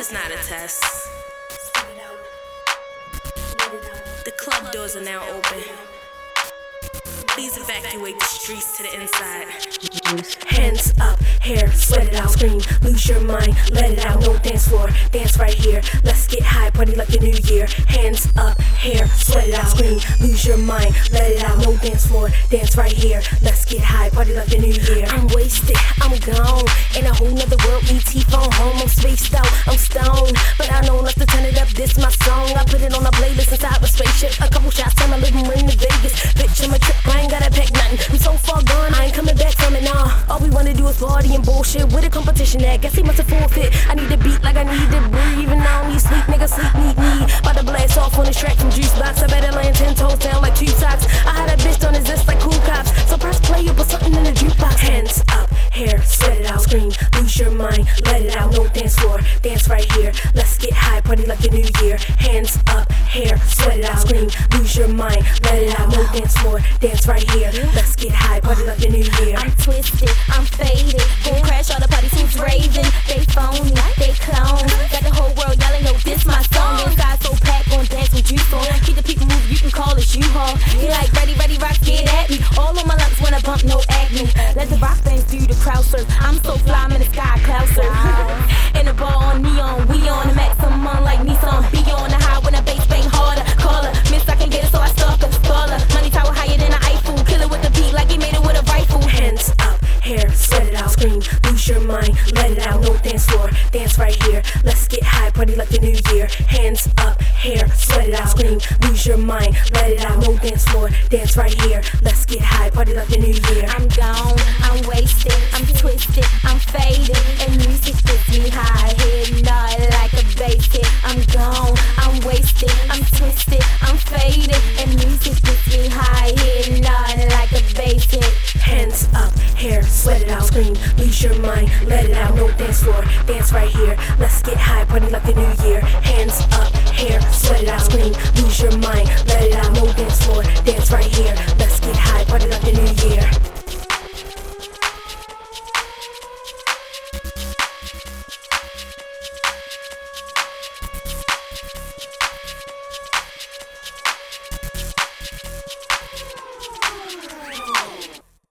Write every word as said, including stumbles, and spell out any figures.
It's not a test. The club doors are now open. Please evacuate the streets to the inside. Hands up, hair, sweat it out, scream, lose your mind, let it out, no dance floor, dance right here, let's get high, party like the new year. Hands up, hair, sweat it out, scream, lose your mind, let it out, no dance floor, dance right here, let's get high, party like the new year. I'm wasted, I'm gone, in a whole nother world, E T phone home, I'm spaced out, I'm stoned, but I know enough to turn it up, this my song, I put it on a playlist inside a spaceship, a couple shots, time I live in rain to Vegas, bitch, I'm a trip, I ain't gotta pack nothing, I'm so far gone, I ain't coming back from it, nah. All we wanna do is party and bullshit. With a competition at, guess he must have forfeit. I need a beat like I need to breathe. Even now I need sleep, nigga, sleep, need me. About to blast off on this track from Juice Box. I better land ten toes down like two socks. I had a bitch on his zest like cool cops. So press play or put something in the jukebox. Hands up, hair, sweat it out, scream, lose your mind, let it out, no dance floor, dance right here. Let's get high, party like the new year. Hands up, hair, sweat it out, scream, lose your mind, let it out, no dance floor, dance right here. Let's get high, party like the new year. I'm twisted, I'm faded. Gon' crash all the party teams raving. They phony, they clone. Got the whole world yelling, no, this my song. Inside so packed, gon' dance with juice on. Keep the people move, you can call us U-Haul. You like ready, ready, rock, get at me. All on my lumps when I bump, no acne. Let the rock things do the crowd surf. I'm so fly, I'm in the sky, cloud surf. In the ball on neon, we on the maximum like Nissan. Be on the high when the bass bang harder. Call her, miss, I can get it, so I stalk her. Stall her, money tower higher than an Eiffel. Kill it with the beat like he made it with a rifle. Hands up, hair, sweat it out, scream, lose your mind, let it out, no dance floor, dance right here. Let's get high, party like the new year. Hands up, hair, sweat it out, scream, lose your mind, let it out, no dance floor, dance right here. Let's get high, party like the new year. I'm gone, I'm wasted, I'm twisted, I'm faded, and music gets me high, hitting nod like a bass hit. I'm gone, I'm wasted, I'm twisted, I'm faded, and music gets me high, hitting nod like a bass hit. Hands up, hair, sweat it out, scream, lose your mind, let it out, no dance floor, dance right here. Let's get high, party like the new year.